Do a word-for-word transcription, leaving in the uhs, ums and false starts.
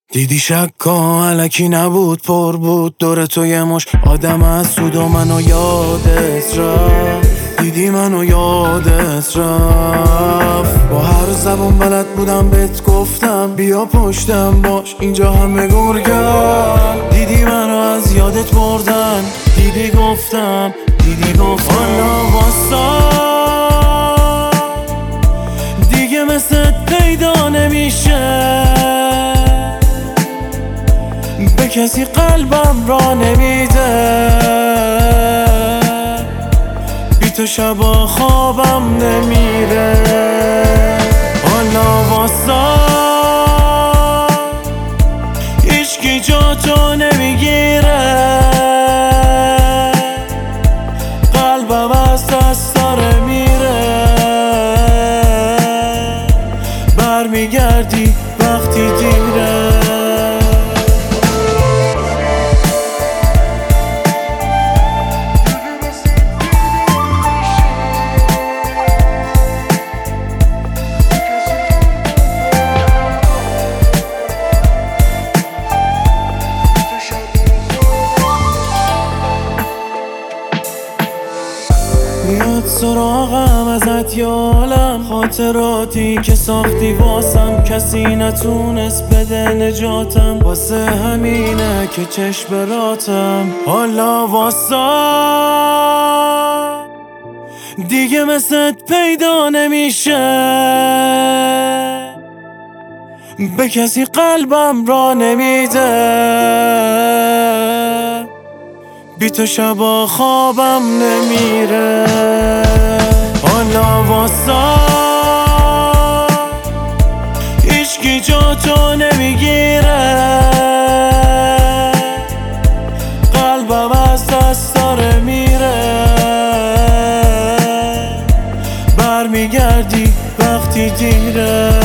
دیدی شکا علکی نبود، پر بود دور تو یه مش آدم از سود و منو یادت رفت. دیدی منو یادت رفت. با هر زبون بلد بودم بهت گفتم بیا پشتم باش اینجا همه گرگن. دیدی منو از یادت بردن، دیدی گفتم دیدی گفتم حالا واسا دیگه مثل پیدا نمیشه، به کسی قلبم را نمیده. بی تو شبا خوابم نمیره. حالا واسا هیچکی جا تو نمیگیره. قلبم از دست داره میره. برمیگردی وقتی دیره. میاد سراغم ازت یالم، خاطراتی که ساختی واسم کسی نتونست بده نجاتم. واسه همینه که چشم براتم. حالا واسا دیگه مثل پیدا نمیشه، به کسی قلبم را نمیده. بی تو شبا خوابم نمیره. حالا واسا هیچکی جا تو نمیگیره. قلبم از دست داره میره. برمیگردی وقتی دیره.